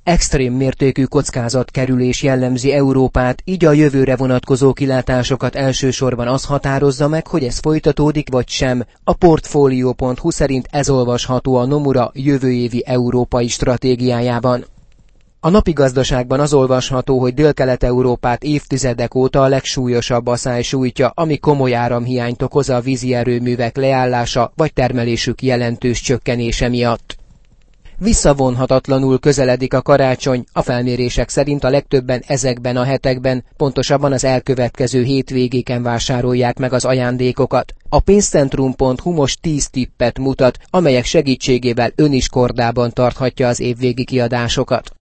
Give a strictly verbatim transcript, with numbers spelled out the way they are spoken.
Extrém mértékű kockázatkerülés jellemzi Európát, így a jövőre vonatkozó kilátásokat elsősorban az határozza meg, hogy ez folytatódik vagy sem. A Portfolio pont hu szerint ez olvasható a Nomura jövő évi európai stratégiájában. A napi gazdaságban az olvasható, hogy Délkelet-Európát évtizedek óta a legsúlyosabb aszály sújtja, ami komoly áramhiányt okoz a vízi erőművek leállása vagy termelésük jelentős csökkenése miatt. Visszavonhatatlanul közeledik a karácsony, a felmérések szerint a legtöbben ezekben a hetekben, pontosabban az elkövetkező hétvégéken vásárolják meg az ajándékokat. A pénzcentrum pont hu most tíz tippet mutat, amelyek segítségével ön is kordában tarthatja az évvégi kiadásokat.